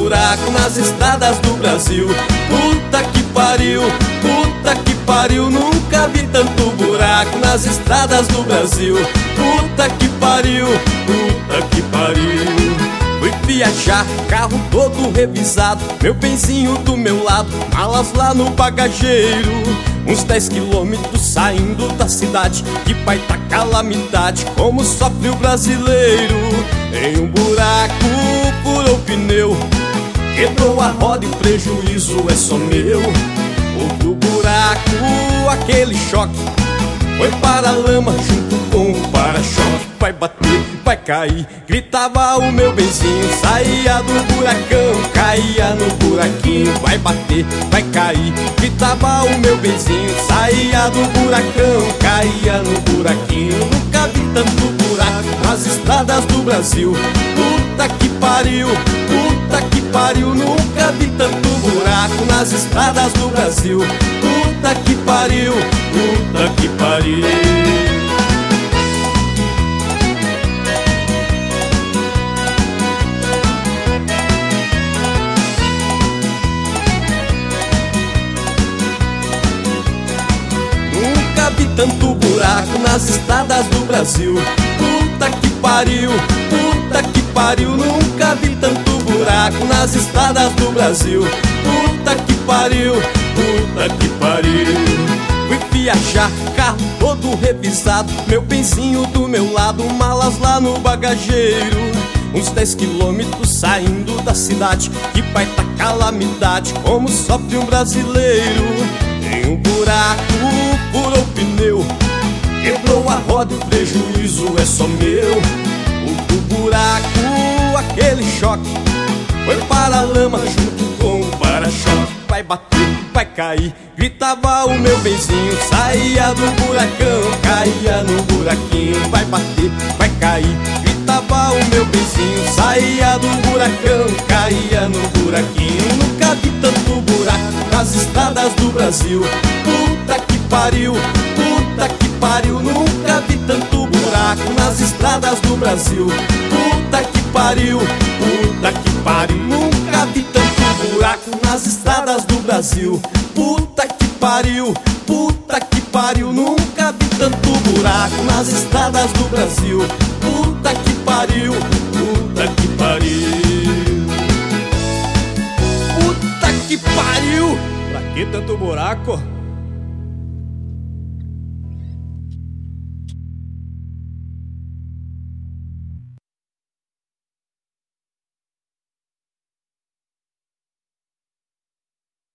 buraco nas estradas do Brasil. Puta que pariu, nunca vi tanto buraco nas estradas do Brasil. Puta que pariu. Fui viajar, carro todo revisado, meu benzinho do meu lado, malas lá no bagageiro. Uns 10 quilômetros saindo da cidade, que baita calamidade, como sofre o brasileiro. Em um buraco furou o pneu, quebrou a roda e o prejuízo é só meu. Outro buraco, aquele choque, foi para a lama junto com o para-choque. Vai bater, vai cair, gritava o meu benzinho. Saía do buracão, caía no buraquinho. Vai bater, vai cair, gritava o meu benzinho. Saía do buracão, caía no buraquinho. Nunca vi tanto buraco nas estradas do Brasil. Puta que pariu, nunca vi tanto buraco nas estradas do Brasil. Puta que pariu. Nunca vi tanto buraco nas estradas do Brasil. Puta que pariu, nunca vi tanto buraco nas estradas do Brasil. Puta que pariu. Fui viajar, carro todo revisado, meu benzinho do meu lado, malas lá no bagageiro. Uns 10 quilômetros saindo da cidade, que baita calamidade, como sofre um brasileiro. Em um buraco furou o pneu, quebrou a roda e o prejuízo é só meu. Outro buraco, aquele choque, foi para a lama junto com o para-choque. Vai bater, vai cair, gritava o meu benzinho. Saía do buracão, caía no buraquinho. Vai bater, vai cair, gritava o meu benzinho. Saía do buracão, caía no buraquinho. Nunca vi tanto buraco nas estradas do Brasil. Puta que pariu, nunca vi tanto buraco nas estradas do Brasil. Puta que pariu, nunca vi tanto buraco nas estradas do Brasil. Puta que pariu, nunca vi tanto buraco nas estradas do Brasil. Puta que pariu. Pra que tanto buraco?